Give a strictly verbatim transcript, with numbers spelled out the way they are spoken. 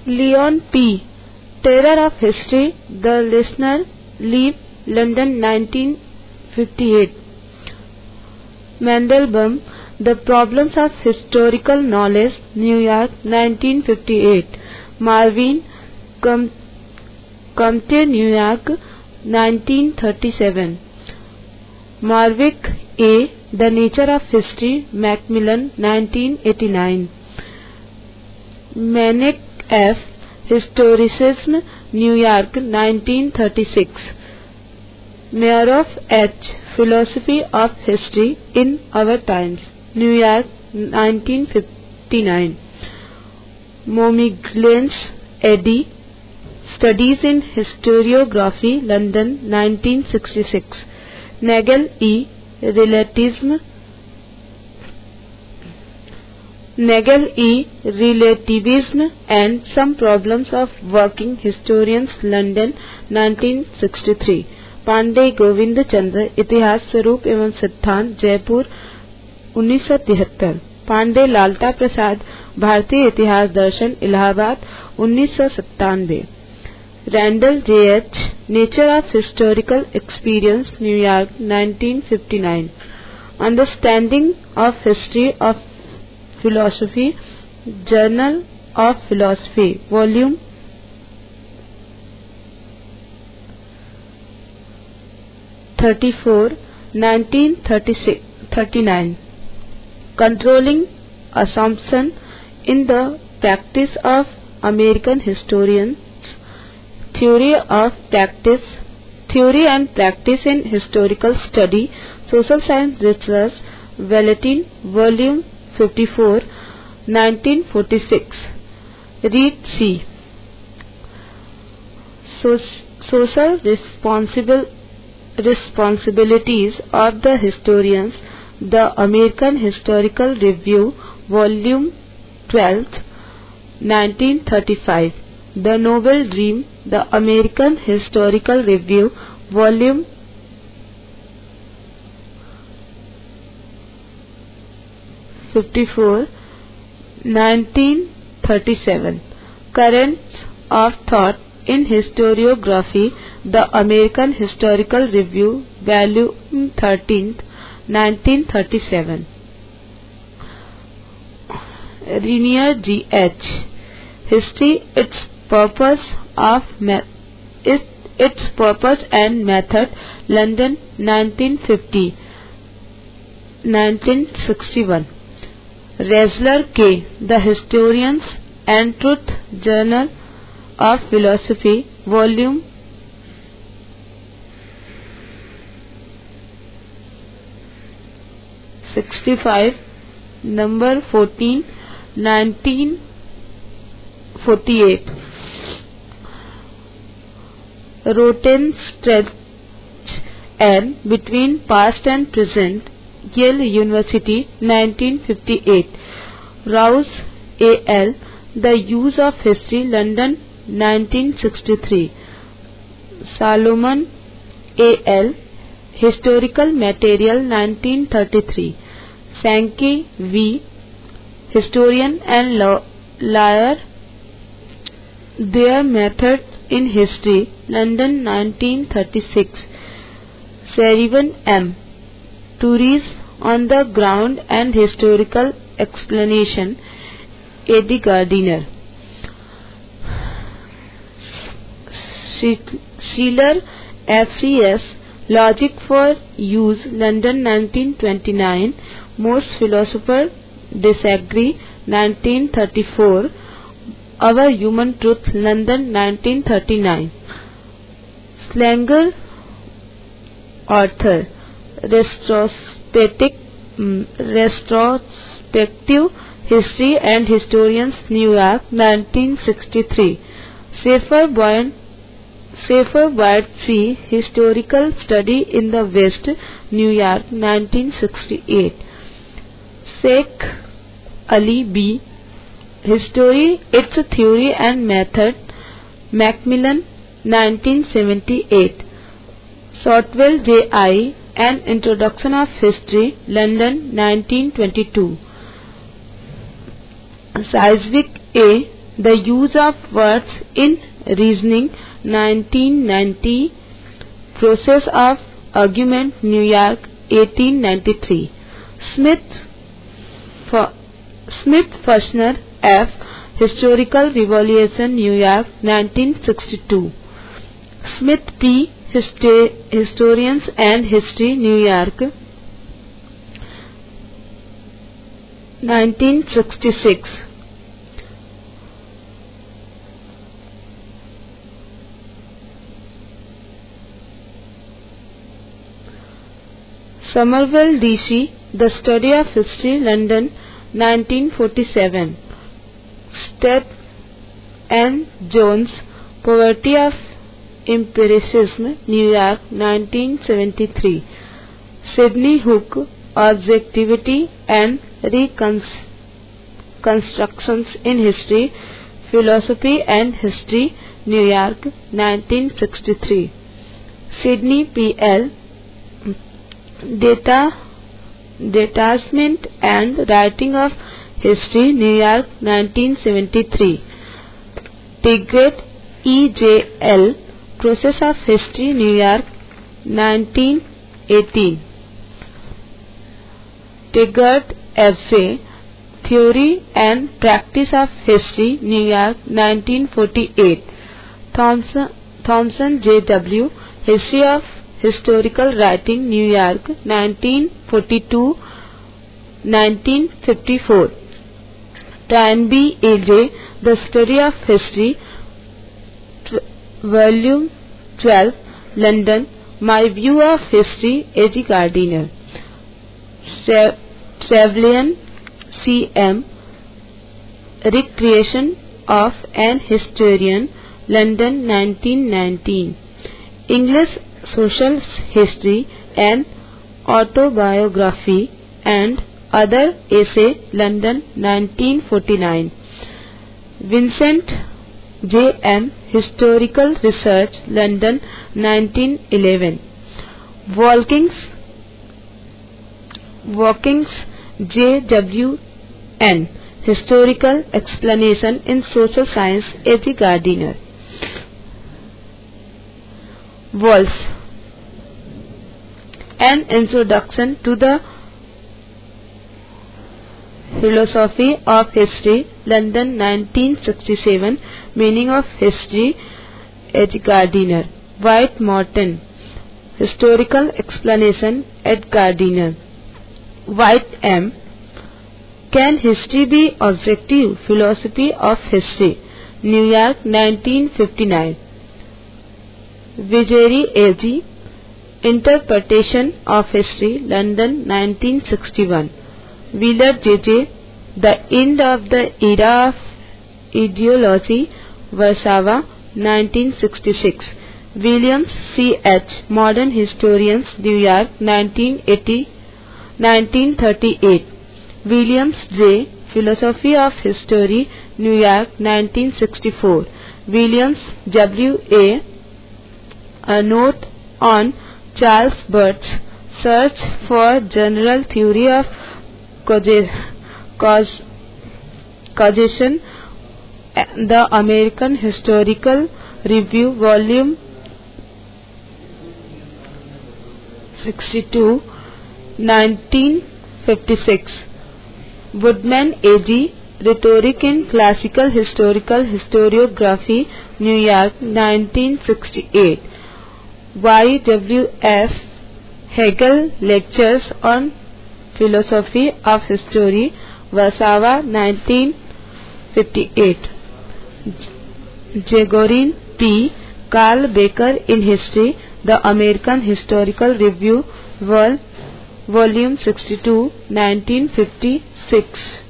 Leon P. Terror of History, The Listener, Leave, London nineteen fifty-eight. Mandelbaum, The Problems of Historical Knowledge, New York, nineteen fifty-eight. Marvin, Com- Comte, New York, nineteen thirty-seven. Marwick A. The Nature of History, Macmillan, nineteen eighty-nine. Manek F. Historicism, New York, nineteen thirty-six. Meroff H. Philosophy of History in Our Times, New York, nineteen fifty-nine. Momiglens Eddie, Studies in Historiography, London, nineteen sixty-six. Nagel E. Relativism, Nagel E. Relativism and Some Problems of Working Historians, London, nineteen sixty-three. Pandey Govind चंद्र, इतिहास स्वरूप एवं सिद्धांत, जयपुर, उन्नीस सौ तिहत्तर. पांडे लालता प्रसाद, भारतीय इतिहास दर्शन, इलाहाबाद, उन्नीस सौ सत्तानवे. Randall J H, nature of historical experience, New York, nineteen fifty nine. Understanding of history of philosophy, journal of philosophy, volume thirty-four, nineteen thirty-nine. Controlling Assumption in the Practice of American Historians, Theory of Practice, Theory and Practice in Historical Study, Social Science Research, Vallotton, Volume fifty-four, nineteen forty-six. Reed C. So, social responsible Responsibilities of the Historians, The American Historical Review, Volume twelve, nineteen thirty-five. The Novel Dream, The American Historical Review, Volume fifty-four, nineteen thirty-seven. Currents of Thought in Historiography, The American Historical Review, Volume thirteen, nineteen thirty-seven. Rainier G H. History, Its Purpose of Me- it, Its Purpose and Method, London, nineteen fifty to nineteen sixty-one. Resler K. The Historians and Truth, Journal of Philosophy, Volume sixty-five, Number fourteen, nineteen forty-eight. Rotten Stretch N Between Past and Present, Yale University, nineteen fifty-eight. Rouse A L The Use of History, London, nineteen sixty-three. Solomon A L Historical Material, nineteen thirty-three. Sankey V. Historian and Liar, Their Methods in History, London, nineteen thirty-six. Sheridan M. Theories on the Ground and Historical Explanation, Eddie Gardiner. Schiller F C S Logic for Use, London, nineteen twenty-nine. Most Philosophers Disagree, nineteen thirty-four. Our Human Truth, London, nineteen thirty-nine. Slanger Arthur, Retrospective, Retrospective History and Historians, New York, nineteen sixty-three. Schaeffer Boyd, Schaeffer Boyd C. Historical Study in the West, New York, nineteen sixty-eight. Sheikh Ali B. History, Its Theory and Method, Macmillan, nineteen seventy-eight. Shotwell J I An Introduction of History, London, nineteen twenty-two. Seiswick A. The Use of Words in Reasoning, nineteen ninety. Process of Argument, New York, eighteen ninety-three. Smith, Smith Fussner, F. Historical Revolution, New York, nineteen sixty-two. Smith, P. Histo Historians and History, New York, nineteen sixty-six. Somerville, D C, The Study of History, London, nineteen forty-seven. Stead and Jones, Poverty of Empiricism, New York, nineteen seventy-three. Sidney Hook, Objectivity and Reconstructions in History, Philosophy and History, New York, nineteen sixty-three. Sidney P. L. Data, Detachment and Writing of History, New York, nineteen seventy-three. Tigert, E. J. L. Process of History, New York, nineteen eighteen. Tigert, F. J. Theory and Practice of History, New York, nineteen forty-eight. Thompson, Thompson J. W. History of Historical Writing, New York, nineteen forty-two to nineteen fifty-four. Toynbee, A. J. The Study of History, Volume twelve, London, My View of History, A. G. Gardiner. Trevelyan, C. M. Recreation of an Historian, London, nineteen nineteen. English Social History and Autobiography and Other Essay, London, nineteen forty-nine. Vincent J. M. Historical Research, London, nineteen eleven. Walkings, Walkings J. W. N. Historical Explanation in Social Science, A. G. Gardiner. Wolff, An Introduction to the Philosophy of History, London, nineteen sixty-seven. Meaning of History, A. G. Gardiner. White Morton, Historical Explanation, A. Gardiner. White, M. Can History be Objective? Philosophy of History, New York, nineteen fifty-nine. Vijay, A. G. Interpretation of History, London, nineteen sixty-one. Wheeler, J. J. The End of the Era of Ideology, Warsaw, nineteen sixty-six. Williams, C. H. Modern Historians, New York, nineteen eighty, nineteen thirty-eight. Williams, J. Philosophy of History, New York, nineteen sixty-four. Williams, W. A. A Note on Charles Burt's Search for General Theory of Causation, The American Historical Review, Volume sixty-two, nineteen fifty-six. Woodman, A. G. Rhetoric in Classical Historical Historiography, New York, nineteen sixty-eight. Y. W. F. Hegel, Lectures on Philosophy of History, Warsaw, nineteen fifty-eight. Jagorin, P. Carl Baker in History, The American Historical Review, Vol. Volume sixty-two, nineteen fifty-six.